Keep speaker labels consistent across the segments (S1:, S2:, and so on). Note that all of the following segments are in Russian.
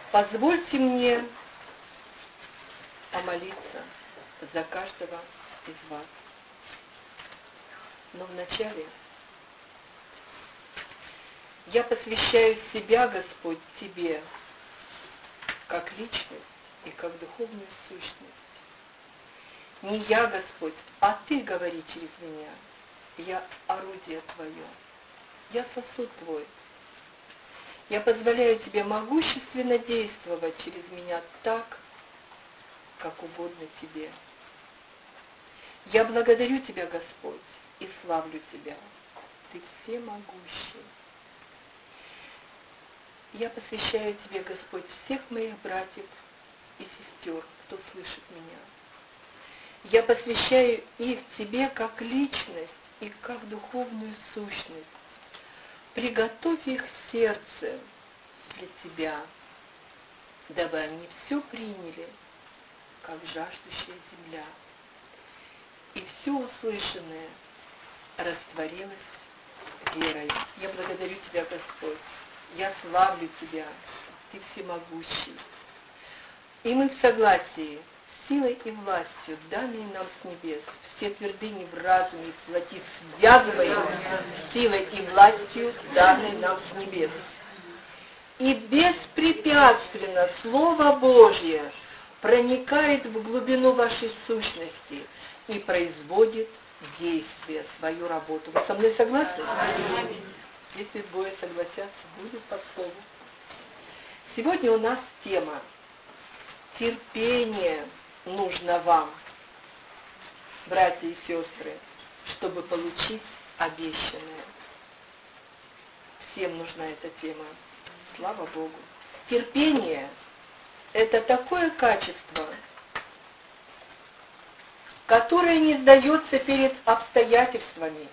S1: Позвольте мне помолиться за каждого из вас. Но вначале я посвящаю себя, Господь, Тебе, как личность и как духовную сущность. Не я, Господь, а Ты говори через меня. Я орудие Твое, я сосуд Твой. Я позволяю Тебе могущественно действовать через меня так, как угодно Тебе. Я благодарю Тебя, Господь, и славлю Тебя. Ты всемогущий. Я посвящаю Тебе, Господь, всех моих братьев и сестер, кто слышит меня. Я посвящаю их Тебе как личность и как духовную сущность. Приготовь их сердце для Тебя, дабы они все приняли, как жаждущая земля, и все услышанное растворилось верой. Я благодарю Тебя, Господь, я славлю Тебя, Ты всемогущий. И мы в согласии силой и властью, данные нам с небес, все твердыни в разуме и в плоти связываем силой и властью, данные нам с небес. И беспрепятственно Слово Божье проникает в глубину вашей сущности и производит действие, свою работу. Вы со мной согласны? Если двое согласятся, будет по слову. Сегодня у нас тема «Терпение нужно вам, братья и сестры, чтобы получить обещанное». Всем нужна эта тема. Слава Богу. Терпение – это такое качество, которое не сдается перед обстоятельствами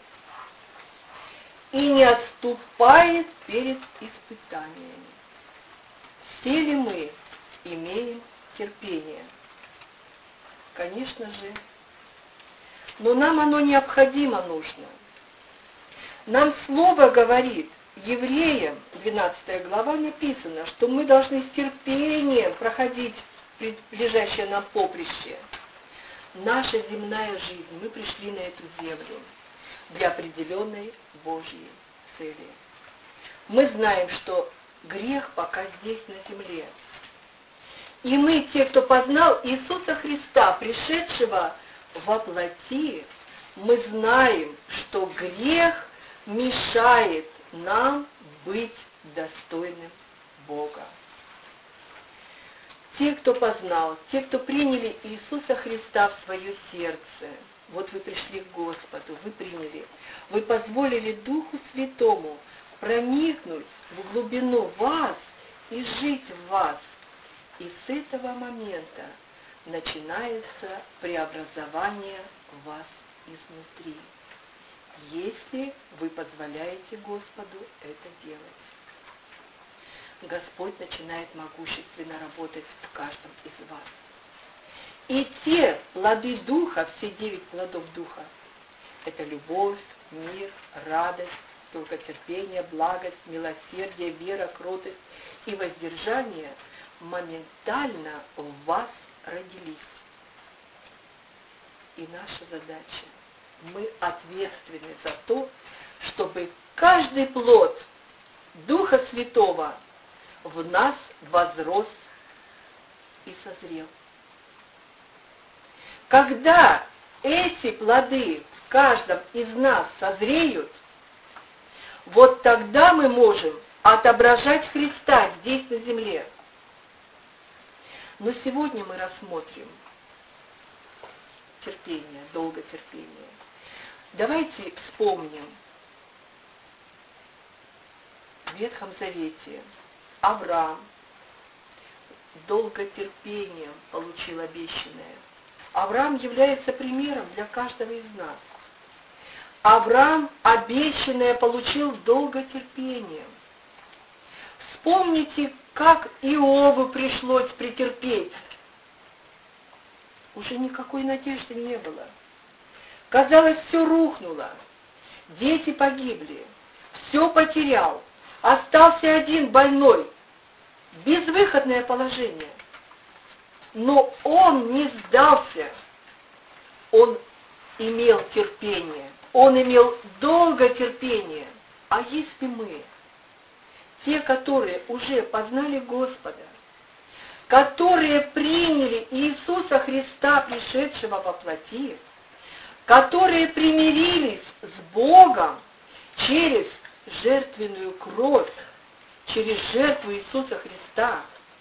S1: и не отступает перед испытаниями. Все ли мы имеем терпение? Конечно же. Но нам оно необходимо нужно. Нам Слово говорит, Евреям, 12 глава, написано, что мы должны с терпением проходить лежащее нам поприще. Наша земная жизнь, мы пришли на эту землю для определенной Божьей цели. Мы знаем, что грех пока здесь на земле. И мы, те, кто познал Иисуса Христа, пришедшего во плоти, мы знаем, что грех мешает нам быть достойным Бога. Те, кто познал, те, кто приняли Иисуса Христа в свое сердце, вот вы пришли к Господу, вы приняли, вы позволили Духу Святому проникнуть в глубину вас и жить в вас. И с этого момента начинается преобразование вас изнутри, если вы позволяете Господу это делать. Господь начинает могущественно работать в каждом из вас. И те плоды Духа, все 9 плодов Духа, это любовь, мир, радость, долготерпение, благость, милосердие, вера, кротость и воздержание, моментально в вас родились. И наша задача, мы ответственны за то, чтобы каждый плод Духа Святого в нас возрос и созрел. Когда эти плоды в каждом из нас созреют, вот тогда мы можем отображать Христа здесь на земле. Но сегодня мы рассмотрим терпение, долготерпение. Давайте вспомним в Ветхом Завете Авраам долготерпением получил обещанное. Авраам является примером для каждого из нас. Авраам обещанное получил долготерпением. Вспомните, как Иову пришлось претерпеть. Уже никакой надежды не было. Казалось, все рухнуло. Дети погибли. Все потерял. Остался один больной. безвыходное положение. Но он не сдался, он имел терпение, он имел долготерпение. А если мы, те, которые уже познали Господа, которые приняли Иисуса Христа, пришедшего во плоти, которые примирились с Богом через жертвенную кровь, через жертву Иисуса Христа,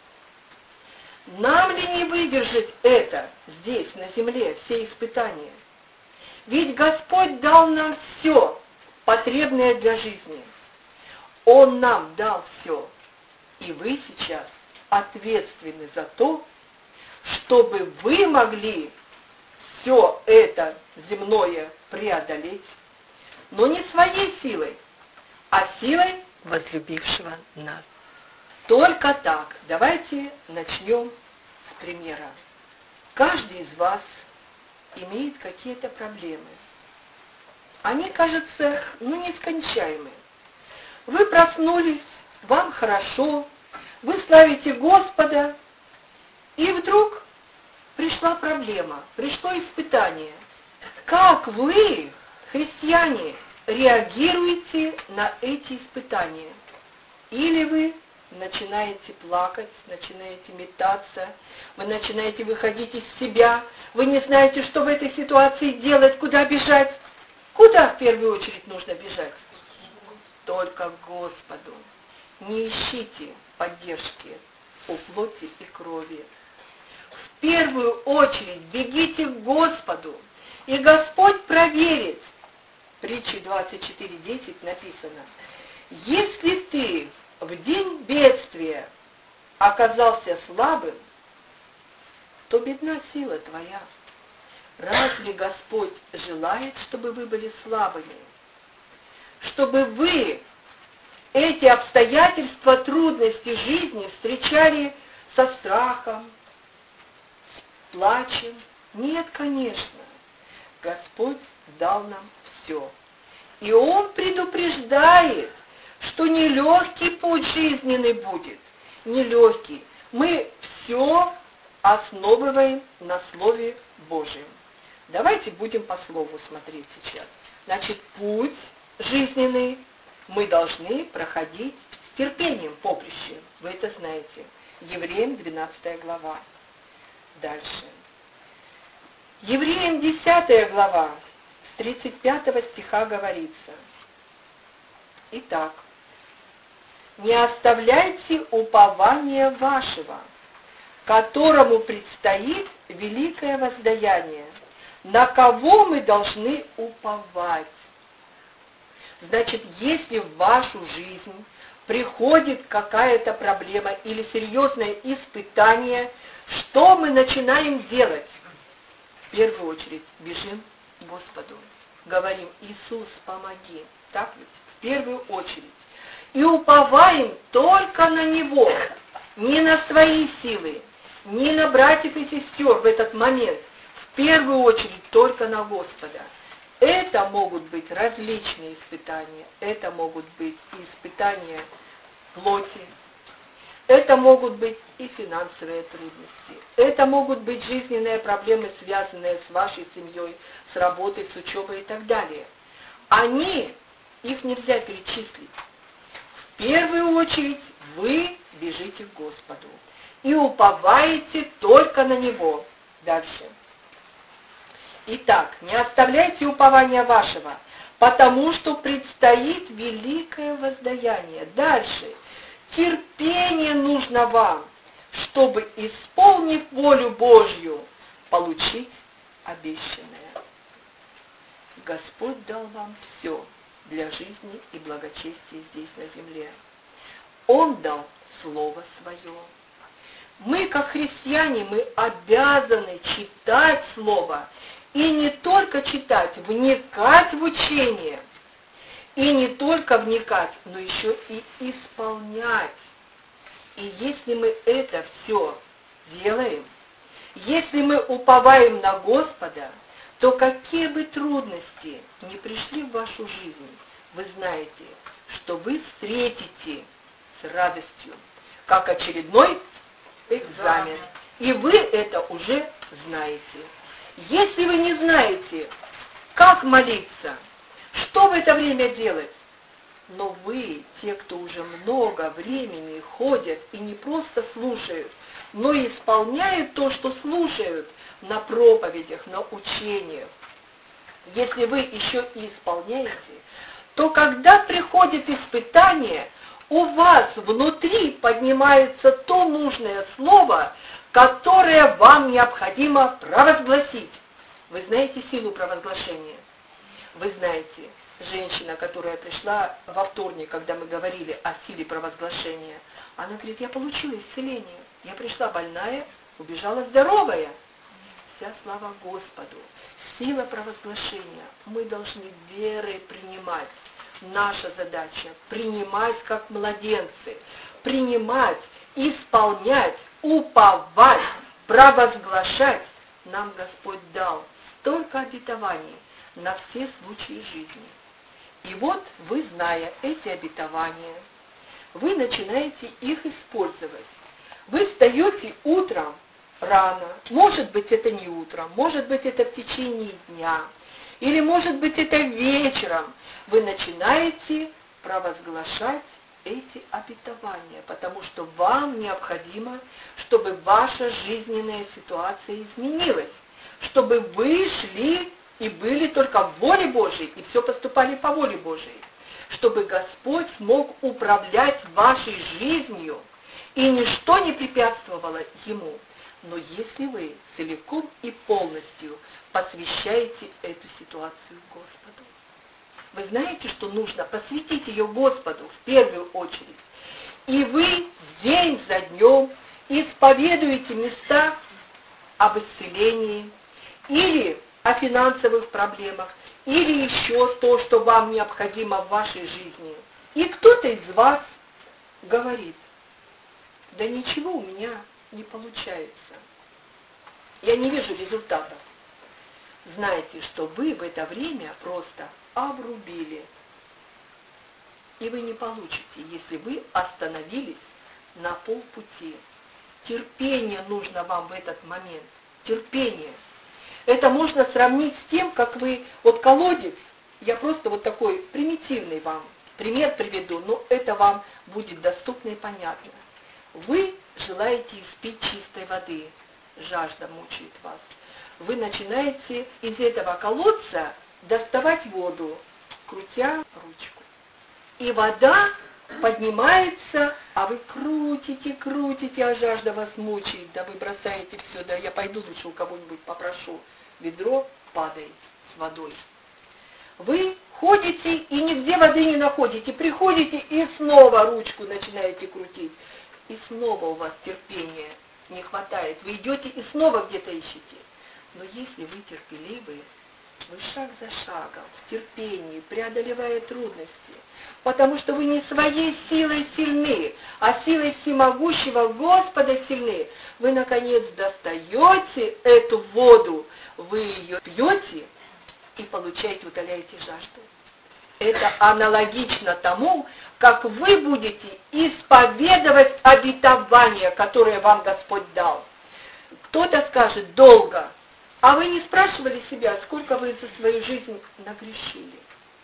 S1: нам ли не выдержать это здесь, на земле, все испытания? Ведь Господь дал нам все, потребное для жизни. Он нам дал все, и вы сейчас ответственны за то, чтобы вы могли все это земное преодолеть, но не своей силой, а силой возлюбившего нас. Только так. Давайте начнем с примера. Каждый из вас имеет какие-то проблемы. Они, кажется, нескончаемые. Вы проснулись, вам хорошо, вы славите Господа, и вдруг пришла проблема, пришло испытание. Как вы, христиане, реагируете на эти испытания? Или вы начинаете плакать, начинаете метаться, вы начинаете выходить из себя, вы не знаете, что в этой ситуации делать, куда бежать. Куда в первую очередь нужно бежать? Только к Господу. Не ищите поддержки у плоти и крови. В первую очередь бегите к Господу, и Господь проверит. В притче 24:10 написано: если ты в день бедствия оказался слабым, то бедна сила твоя. Разве Господь желает, чтобы вы были слабыми? Чтобы вы эти обстоятельства, трудности жизни встречали со страхом, с плачем? Нет, конечно. Господь дал нам все. И Он предупреждает, что нелегкий путь жизненный будет. Нелегкий. Мы все основываем на Слове Божьем. Давайте будем по Слову смотреть сейчас. Значит, путь жизненный мы должны проходить с терпением, поприще. Вы это знаете. Евреям 12 глава. Дальше. Евреям 10 глава, с 35 стиха говорится: итак, не оставляйте упования вашего, которому предстоит великое воздаяние. На кого мы должны уповать? Значит, если в вашу жизнь приходит какая-то проблема или серьезное испытание, что мы начинаем делать? В первую очередь бежим к Господу. Говорим: Иисус, помоги. Так ведь? В первую очередь. И уповаем только на Него, не на свои силы, не на братьев и сестер в этот момент. В первую очередь только на Господа. Это могут быть различные испытания. Это могут быть и испытания плоти. Это могут быть и финансовые трудности. Это могут быть жизненные проблемы, связанные с вашей семьей, с работой, с учебой и так далее. Их нельзя перечислить. В первую очередь вы бежите к Господу и уповаете только на Него. Дальше. Итак, не оставляйте упования вашего, потому что предстоит великое воздаяние. Дальше. Терпение нужно вам, чтобы, исполнив волю Божью, получить обещанное. Господь дал вам все для жизни и благочестия здесь на земле. Он дал Слово Свое. Мы, как христиане, мы обязаны читать Слово. И не только читать, вникать в учение. И не только вникать, но еще и исполнять. И если мы это все делаем, если мы уповаем на Господа, то какие бы трудности ни пришли в вашу жизнь, вы знаете, что вы встретите с радостью. как очередной экзамен. И вы это уже знаете. Если вы не знаете, как молиться, что в это время делать, но вы, те, кто уже много времени ходят и не просто слушают, но и исполняют то, что слушают на проповедях, на учениях, если вы еще и исполняете, то когда приходит испытание, у вас внутри поднимается то нужное слово, которое вам необходимо провозгласить. Вы знаете силу провозглашения? Вы знаете, женщина, которая пришла во вторник, когда мы говорили о силе провозглашения, она говорит, я получила исцеление. Я пришла больная, убежала здоровая. Вся слава Господу. Сила провозглашения. Мы должны верой принимать. Наша задача принимать как младенцы, принимать, исполнять, уповать, провозглашать. Нам Господь дал столько обетований на все случаи жизни. И вот вы, зная эти обетования, вы начинаете их использовать. Вы встаете утром рано, может быть это не утром, может быть это в течение дня, или может быть это вечером, вы начинаете провозглашать эти обетования, потому что вам необходимо, чтобы ваша жизненная ситуация изменилась, чтобы вы шли и были только в воле Божией, и все поступали по воле Божией, чтобы Господь смог управлять вашей жизнью, и ничто не препятствовало Ему. Но если вы целиком и полностью посвящаете эту ситуацию Господу, вы знаете, что нужно посвятить ее Господу в первую очередь. И вы день за днем исповедуете места об исцелении, или о финансовых проблемах, или еще то, что вам необходимо в вашей жизни. И кто-то из вас говорит, да ничего у меня не получается. Я не вижу результатов. Знайте, что вы в это время просто обрубили. И вы не получите, если вы остановились на полпути. Терпение нужно вам в этот момент. Терпение. Это можно сравнить с тем, как вы, вот колодец, я просто вот такой примитивный вам пример приведу, но это вам будет доступно и понятно. Вы желаете испить чистой воды, жажда мучает вас. Вы начинаете из этого колодца доставать воду, крутя ручку. И вода поднимается, а вы крутите, а жажда вас мучает, да вы бросаете все, да я пойду лучше у кого-нибудь попрошу. Ведро падает с водой. Вы ходите и нигде воды не находите, приходите и снова ручку начинаете крутить. И снова у вас терпения не хватает. Вы идете и снова где-то ищете. Но если вы терпеливы, вы шаг за шагом, в терпении, преодолевая трудности, потому что вы не своей силой сильны, а силой всемогущего Господа сильны, вы, наконец, достаете эту воду, вы ее пьете и получаете, утоляете жажду. Это аналогично тому, как вы будете исповедовать обетование, которое вам Господь дал. Кто-то скажет долго, а вы не спрашивали себя, сколько вы за свою жизнь нагрешили?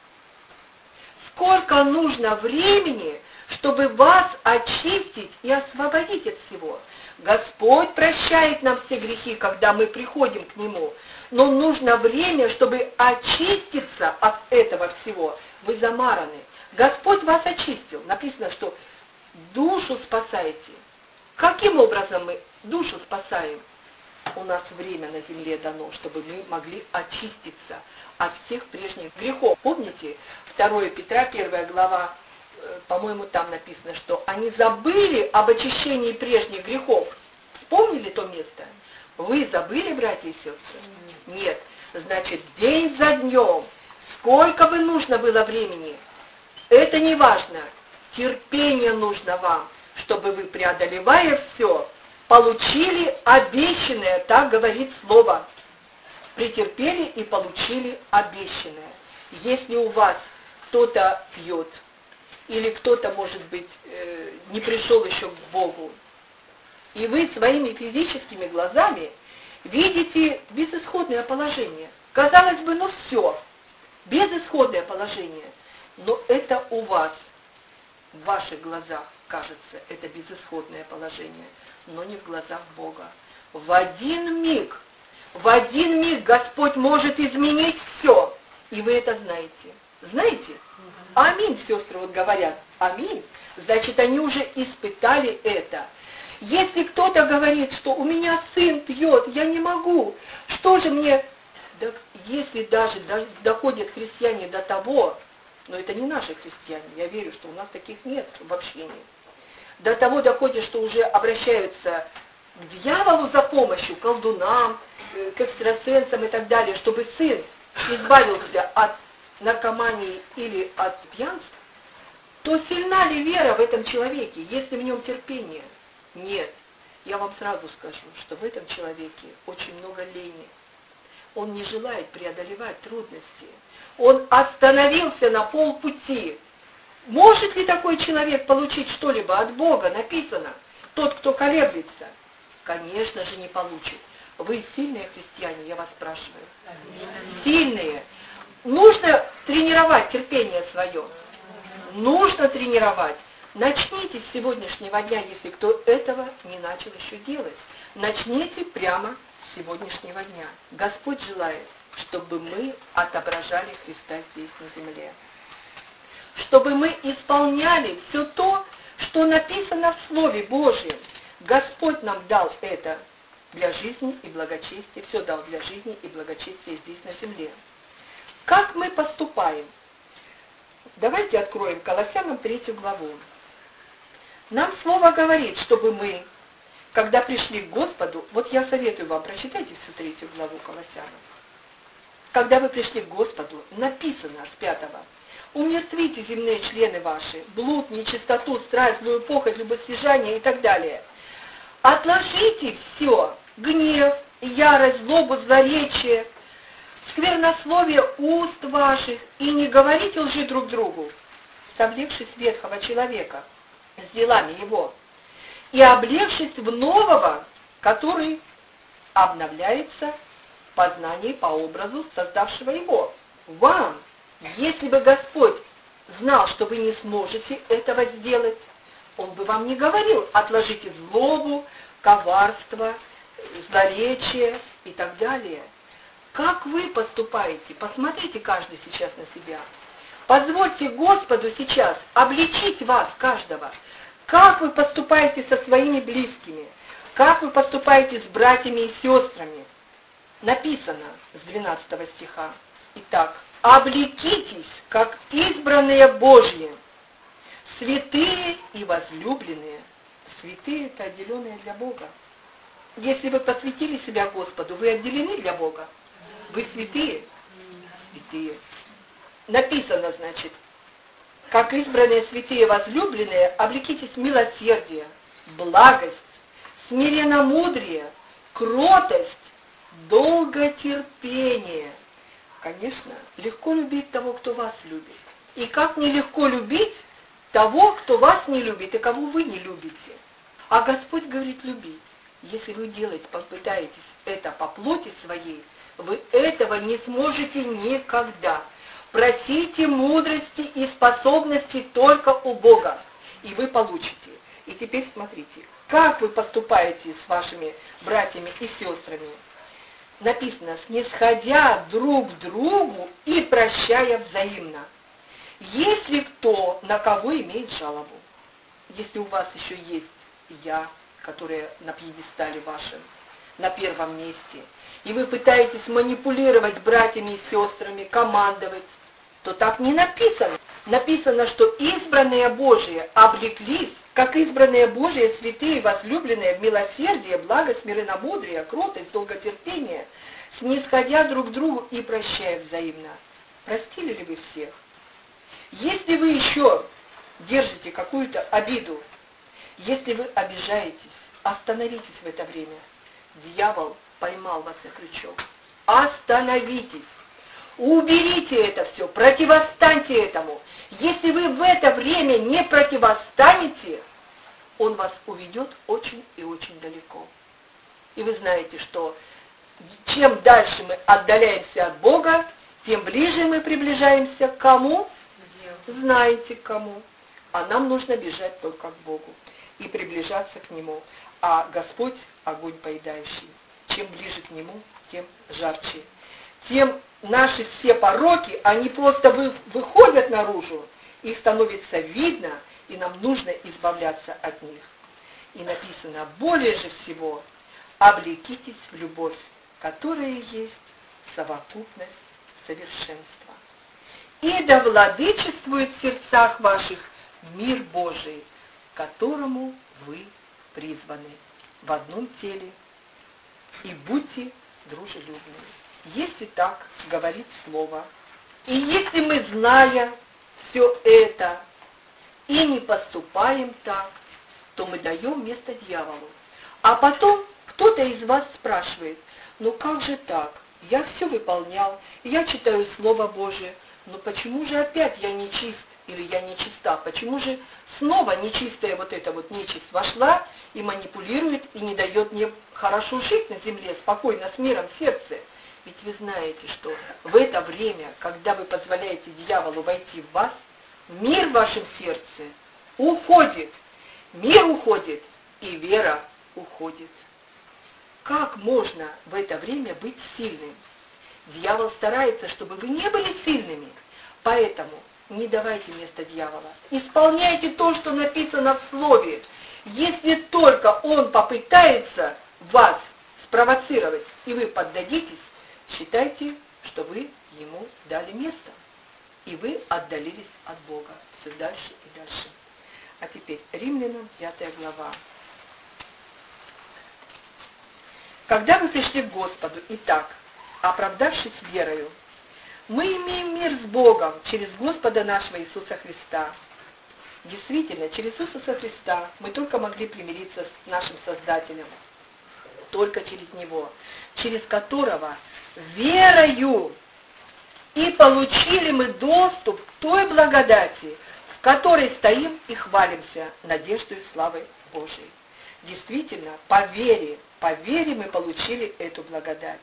S1: Сколько нужно времени, чтобы вас очистить и освободить от всего? Господь прощает нам все грехи, когда мы приходим к Нему, но нужно время, чтобы очиститься от этого всего. Вы замараны. Господь вас очистил. Написано, что душу спасаете. Каким образом мы душу спасаем? У нас время на земле дано, чтобы мы могли очиститься от всех прежних грехов. Помните, 2 Петра, 1 глава, по-моему, там написано, что они забыли об очищении прежних грехов. Вспомнили то место? Вы забыли, братья и сестры? Нет. Значит, день за днем, сколько бы нужно было времени, это не важно. Терпение нужно вам, чтобы вы, преодолевая все, получили обещанное, так говорит Слово. Претерпели и получили обещанное. Если у вас кто-то пьет, или кто-то, может быть, не пришел еще к Богу, и вы своими физическими глазами видите безысходное положение. Казалось бы, ну все, безысходное положение, но это у вас, в ваших глазах, кажется, это безысходное положение, но не в глазах Бога. В один миг Господь может изменить все, и вы это знаете. Знаете? Аминь, сестры вот говорят, аминь, значит, они уже испытали это. Если кто-то говорит, что у меня сын пьет, я не могу, что же мне... Да, если даже доходят христиане до того, но это не наши христиане, я верю, что у нас таких нет в общении, до того доходят, что уже обращаются к дьяволу за помощью, к колдунам, к экстрасенсам и так далее, чтобы сын избавился от наркомании или от пьянства, то сильна ли вера в этом человеке, если в нем терпение? Нет. Я вам сразу скажу, что в этом человеке очень много лени. Он не желает преодолевать трудности. Он остановился на полпути. Может ли такой человек получить что-либо от Бога? Написано, тот, кто колеблется. Конечно же, не получит. Вы сильные христиане, я вас спрашиваю. Сильные. Нужно тренировать терпение свое. Нужно тренировать. Начните с сегодняшнего дня, если кто этого не начал еще делать. Начните прямо с сегодняшнего дня. Господь желает, чтобы мы отображали Христа здесь на земле. Чтобы мы исполняли все то, что написано в Слове Божьем. Господь нам дал это для жизни и благочестия, все дал для жизни и благочестия здесь на земле. Как мы поступаем? Давайте откроем Колоссянам 3 главу. Нам Слово говорит, чтобы мы, когда пришли к Господу, вот я советую вам, прочитайте всю 3 главу Колоссянам. Когда вы пришли к Господу, написано с 5: умертвите земные члены ваши, блуд, нечистоту, страсть, злую похоть, любостяжание и так далее. Отложите все, гнев, ярость, злобу, злоречие, сквернословие уст ваших, и не говорите лжи друг другу, совлекшись ветхого человека с делами его, и облегшись в нового, который обновляется в познании по образу создавшего его. Вам, если бы Господь знал, что вы не сможете этого сделать, Он бы вам не говорил: отложите злобу, коварство, злоречие и так далее. Как вы поступаете? Посмотрите каждый сейчас на себя. Позвольте Господу сейчас обличить вас, каждого. Как вы поступаете со своими близкими? Как вы поступаете с братьями и сестрами? Написано с 12 стиха. Итак, облекитесь, как избранные Божьи, святые и возлюбленные. Святые – это отделенные для Бога. Если вы посвятили себя Господу, вы отделены для Бога. Вы святые? Святые. Написано, значит, как избранные святые возлюбленные, облекитесь в милосердие, благость, смиренномудрие, кротость, долготерпение. Конечно, легко любить того, кто вас любит. И как нелегко любить того, кто вас не любит и кого вы не любите. А Господь говорит любить. Если вы попытаетесь это по плоти своей, вы этого не сможете никогда. Просите мудрости и способности только у Бога, и вы получите. И теперь смотрите, как вы поступаете с вашими братьями и сестрами. Написано, снисходя друг к другу и прощая взаимно. Если кто на кого имеет жалобу, если у вас еще есть я, которая на пьедестале вашем, на первом месте, и вы пытаетесь манипулировать братьями и сестрами, командовать, то так не написано. Написано, что избранные Божии облеклись, как избранные Божии, святые, возлюбленные в милосердие, благость, смиренномудрие, кротость, долготерпение, снисходя друг к другу и прощая взаимно. Простили ли вы всех? Если вы еще держите какую-то обиду, если вы обижаетесь, остановитесь в это время. Дьявол поймал вас на крючок. Остановитесь. Уберите это все, противостаньте этому. Если вы в это время не противостанете, он вас уведет очень и очень далеко. И вы знаете, что чем дальше мы отдаляемся от Бога, тем ближе мы приближаемся к кому? Знаете к кому. А нам нужно бежать только к Богу и приближаться к Нему. А Господь — огонь поедающий. Чем ближе к Нему, тем жарче. Тем наши все пороки, они просто выходят наружу, их становится видно, и нам нужно избавляться от них. И написано: более же всего облекитесь в любовь, которая есть совокупность совершенства. И да владычествует в сердцах ваших мир Божий, к которому вы призваны в одном теле, и будьте дружелюбны. Если так говорит Слово, и если мы, зная все это, и не поступаем так, то мы даем место дьяволу. А потом кто-то из вас спрашивает: ну как же так? Я все выполнял, я читаю Слово Божие, но почему же опять я нечист или я нечиста? Почему же снова нечистая вот эта вот нечисть вошла и манипулирует, и не дает мне хорошо жить на земле, спокойно, с миром в сердце? Ведь вы знаете, что в это время, когда вы позволяете дьяволу войти в вас, мир в вашем сердце уходит, мир уходит, и вера уходит. Как можно в это время быть сильным? Дьявол старается, чтобы вы не были сильными, поэтому не давайте места дьявола. Исполняйте то, что написано в Слове. Если только он попытается вас спровоцировать, и вы поддадитесь, считайте, что вы ему дали место, и вы отдалились от Бога все дальше и дальше. А теперь Римлянам 5 глава. Когда вы пришли к Господу, итак, оправдавшись верою, мы имеем мир с Богом через Господа нашего Иисуса Христа. Действительно, через Иисуса Христа мы только могли примириться с нашим Создателем, только через Него, через которого верою и получили мы доступ к той благодати, в которой стоим и хвалимся надеждой и славой Божией. Действительно, по вере мы получили эту благодать.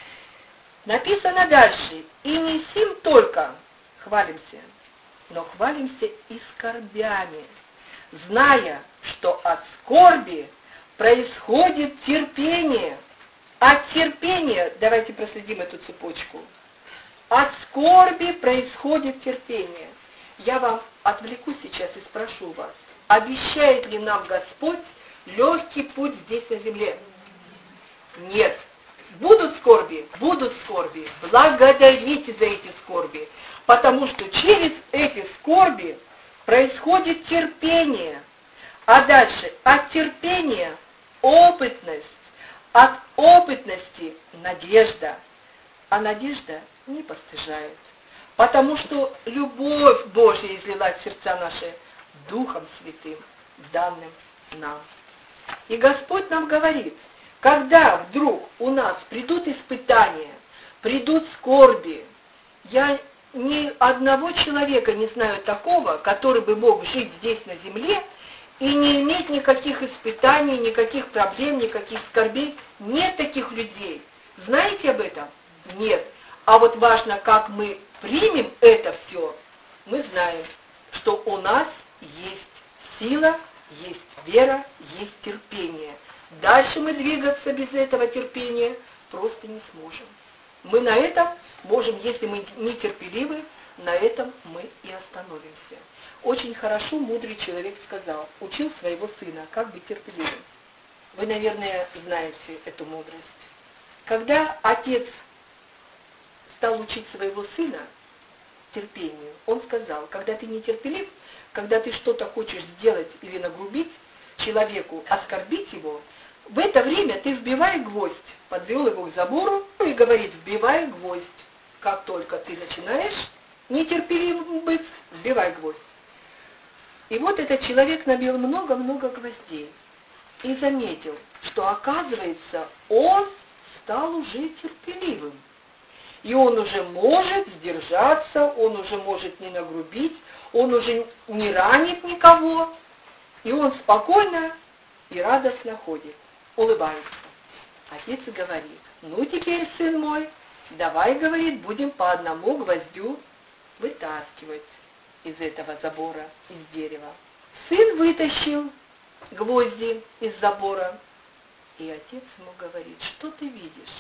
S1: Написано дальше: и не сим только хвалимся, но хвалимся и скорбями, зная, что от скорби происходит терпение. От терпения, давайте проследим эту цепочку, от скорби происходит терпение. Я вам отвлекусь сейчас и спрошу вас: обещает ли нам Господь легкий путь здесь на земле? Нет. Будут скорби? Будут скорби. Благодарите за эти скорби, потому что через эти скорби происходит терпение. А дальше от терпения опытность, от опытности надежда. А надежда не постыжает, потому что любовь Божья излилась в сердца наши Духом Святым, данным нам. И Господь нам говорит: когда вдруг у нас придут испытания, придут скорби, я ни одного человека не знаю такого, который бы мог жить здесь на земле и не иметь никаких испытаний, никаких проблем, никаких скорбей. Нет таких людей. Знаете об этом? Нет. А вот важно, как мы примем это все. Мы знаем, что у нас есть сила, есть вера, есть терпение. Дальше мы двигаться без этого терпения просто не сможем. Мы на этом можем, если мы нетерпеливы, на этом мы и остановимся. Очень хорошо мудрый человек сказал, учил своего сына, как быть терпеливым. Вы, наверное, знаете эту мудрость. Когда отец стал учить своего сына терпению, он сказал: когда ты нетерпелив, когда ты что-то хочешь сделать или нагрубить человеку, оскорбить его, в это время ты вбивай гвоздь. Подвел его к забору и говорит: вбивай гвоздь. Как только ты начинаешь нетерпеливым быть, вбивай гвоздь. И вот этот человек набил много-много гвоздей и заметил, что, оказывается, он стал уже терпеливым. И он уже может сдержаться, он уже может не нагрубить, он уже не ранит никого. И он спокойно и радостно ходит, улыбается. Отец говорит: ну теперь, сын мой, давай, говорит, будем по одному гвоздю вытаскивать из этого забора, из дерева. Сын вытащил гвозди из забора, и отец ему говорит: что ты видишь?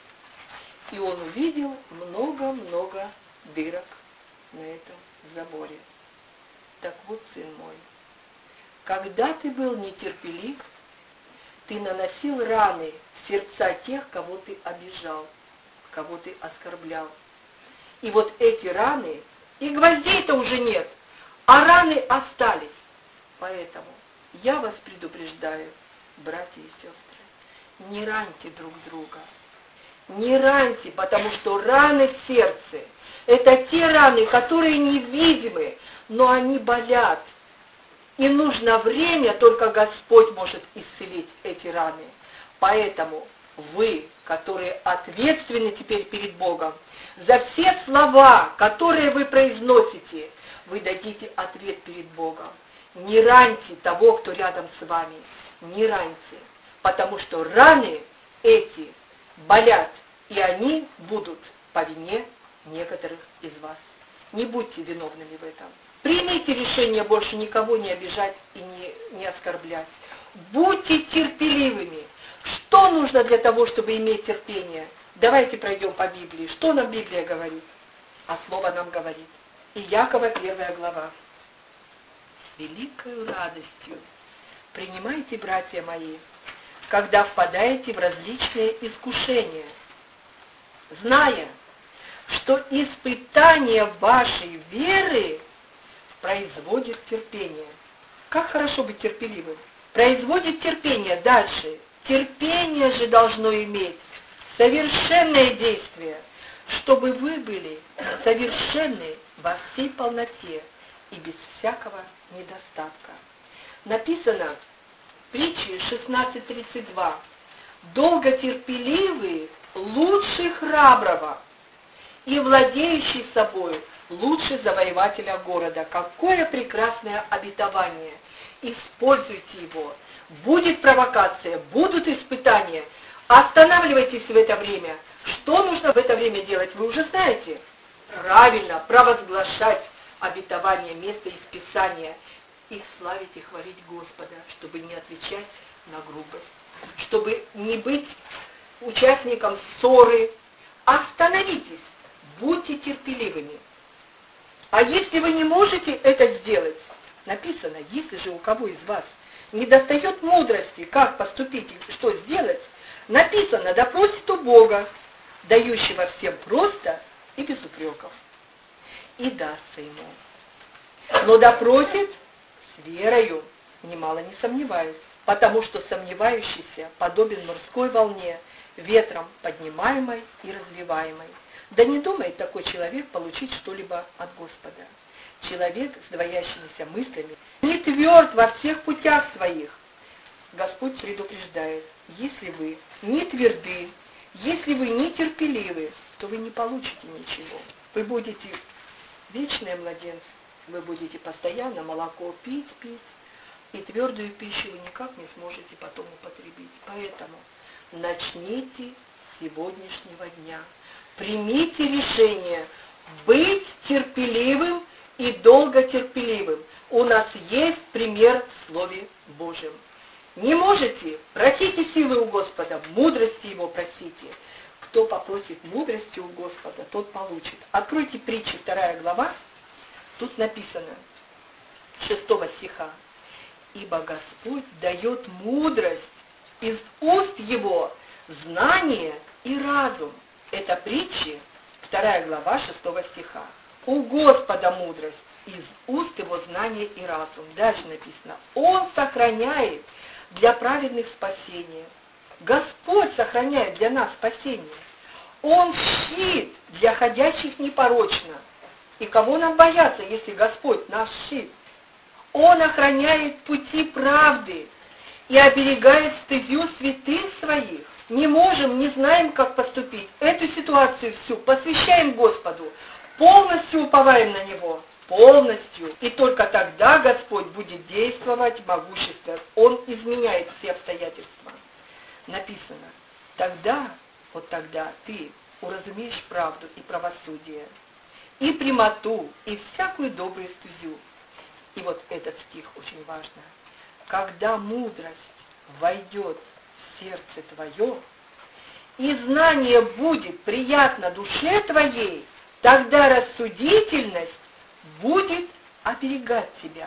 S1: И он увидел много-много дырок на этом заборе. Так вот, сын мой, когда ты был нетерпелив, ты наносил раны в сердца тех, кого ты обижал, кого ты оскорблял. И вот эти раны, и гвоздей-то уже нет, а раны остались. Поэтому я вас предупреждаю, братья и сестры, не раньте друг друга. Не раньте, потому что раны в сердце – это те раны, которые невидимы, но они болят. И нужно время, только Господь может исцелить эти раны. Поэтому вы, которые ответственны теперь перед Богом, за все слова, которые вы произносите, вы дадите ответ перед Богом. Не раньте того, кто рядом с вами, не раньте, потому что раны эти болят, и они будут по вине некоторых из вас. Не будьте виновными в этом. Примите решение больше никого не обижать и не оскорблять. Будьте терпеливыми. Что нужно для того, чтобы иметь терпение? Давайте пройдем по Библии. Что нам Библия говорит? А Слово нам говорит. Иакова 1 глава. С великою радостью принимайте, братья мои, когда впадаете в различные искушения, зная, что испытание вашей веры производит терпение. Как хорошо быть терпеливым. Производит терпение. Дальше. Терпение же должно иметь совершенное действие, чтобы вы были совершенны во всей полноте и без всякого недостатка. Написано в притче 16:32. Долготерпеливый лучше храброго, и владеющий собой лучше завоевателя города. Какое прекрасное обетование! Используйте его. Будет провокация, будут испытания. Останавливайтесь в это время. Что нужно в это время делать, вы уже знаете. Правильно, провозглашать обетование, место из Писания. И славить и хвалить Господа, чтобы не отвечать на грубость, чтобы не быть участником ссоры. Остановитесь, будьте терпеливыми. А если вы не можете это сделать, написано, если же у кого из вас не достает мудрости, как поступить и что сделать, написано, да просит у Бога, дающего всем просто и без упреков, и дастся ему. Но да просит с верою, немало не сомневаюсь, потому что сомневающийся подобен морской волне, ветром поднимаемой и развиваемой. Да не думает такой человек получить что-либо от Господа. Человек с двоящимися мыслями не тверд во всех путях своих. Господь предупреждает, если вы не тверды, если вы не терпеливы, то вы не получите ничего. Вы будете вечные младенцы, вы будете постоянно молоко пить, и твердую пищу вы никак не сможете потом употребить. Поэтому начните с сегодняшнего дня. Примите решение быть терпеливым и долготерпеливым. У нас есть пример в Слове Божьем. Не можете? Просите силы у Господа, мудрости Его просите. Кто попросит мудрости у Господа, тот получит. Откройте притчи 2 глава, тут написано, 6 стиха. Ибо Господь дает мудрость, из уст Его знание и разум. Это притчи, 2 глава, 6 стиха. У Господа мудрость, из уст Его знание и разум. Дальше написано, Он сохраняет для праведных спасение. Господь сохраняет для нас спасение. Он щит для ходящих непорочно. И кого нам бояться, если Господь наш щит? Он охраняет пути правды и оберегает стезю святых своих. не можем, не знаем, как поступить, эту ситуацию всю посвящаем Господу, полностью уповаем на Него, полностью. И только тогда Господь будет действовать могущественно. Он изменяет все обстоятельства. Написано, тогда, вот тогда ты уразумеешь правду и правосудие, и прямоту, и всякую добрую стезю. И вот этот стих очень важно. Когда мудрость войдет в сердце твое, и знание будет приятно душе твоей, тогда рассудительность будет оберегать тебя.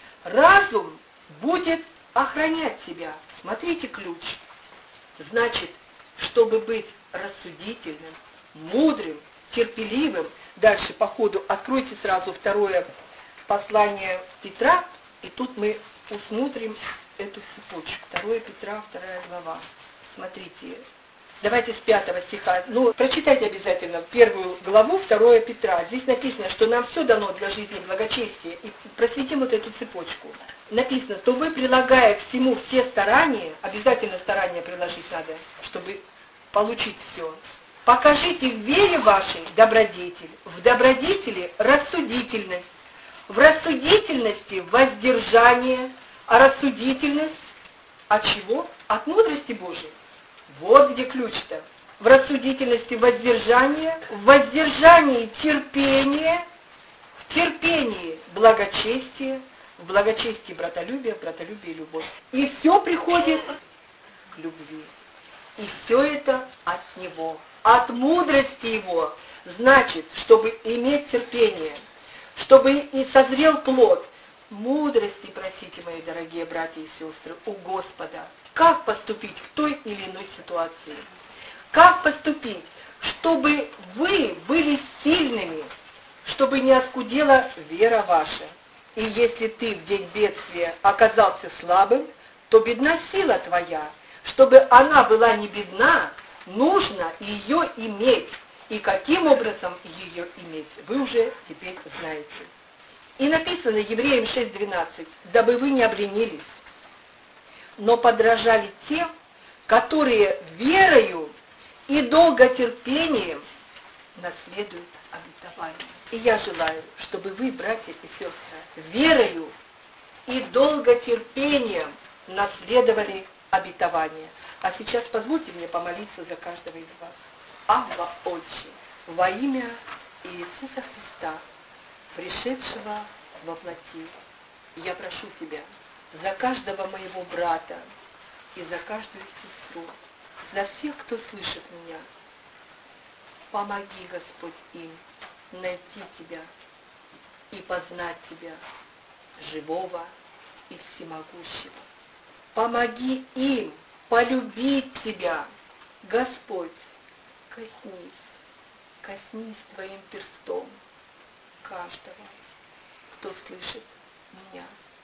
S1: Разум будет охранять тебя. Смотрите ключ. Значит, чтобы быть рассудительным, мудрым, терпеливым, дальше по ходу откройте сразу второе послание Петра, и тут мы усмотрим эту цепочку. 2 Петра, 2 глава. Смотрите. Давайте с 5 стиха. Прочитайте обязательно 1 главу 2 Петра. Здесь написано, что нам все дано для жизни благочестия. И просветим вот эту цепочку. Написано, то вы, прилагая к всему все старания, обязательно старания приложить надо, чтобы получить все. Покажите в вере вашей добродетель, в добродетели рассудительность, в рассудительности воздержание, а рассудительность от чего? От мудрости Божией. Вот где ключ-то. В рассудительности воздержание, в воздержании терпение, в терпении благочестие, в благочестии братолюбие, в братолюбии любовь. И все приходит к любви. И все это от Него, от мудрости Его. Значит, чтобы иметь терпение, чтобы и созрел плод, мудрости просите, мои дорогие братья и сестры, у Господа. Как поступить в той или иной ситуации? Как поступить, чтобы вы были сильными, чтобы не оскудела вера ваша? И если ты в день бедствия оказался слабым, то бедна сила твоя. Чтобы она была не бедна, нужно ее иметь. И каким образом ее иметь, вы уже теперь знаете. И написано Евреям 6:12, дабы вы не обленились, но подражали тем, которые верою и долготерпением наследуют обетование. И я желаю, чтобы вы, братья и сестры, верою и долготерпением наследовали обетование. А сейчас позвольте мне помолиться за каждого из вас. Авва, Отче, во имя Иисуса Христа, пришедшего во плоти, я прошу Тебя за каждого моего брата и за каждую сестру, за всех, кто слышит меня. Помоги, Господь, им найти Тебя и познать Тебя, живого и всемогущего. Помоги им полюбить Тебя, Господь. Коснись Твоим перстом каждого, кто слышит меня,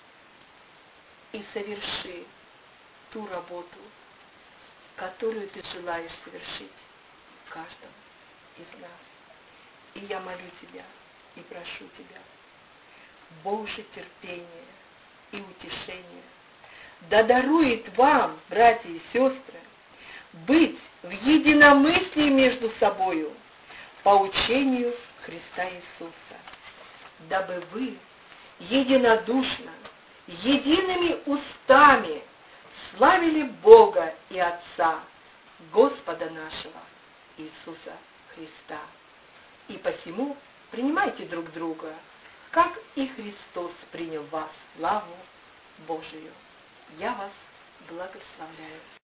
S1: и соверши ту работу, которую Ты желаешь совершить каждому из нас. И я молю Тебя и прошу Тебя, Боже, терпение и утешение да дарует вам, братья и сестры, быть в единомыслии между собою по учению Христа Иисуса, дабы вы единодушно, едиными устами славили Бога и Отца, Господа нашего Иисуса Христа. И посему принимайте друг друга, как и Христос принял вас, славу Божию. Я вас благословляю.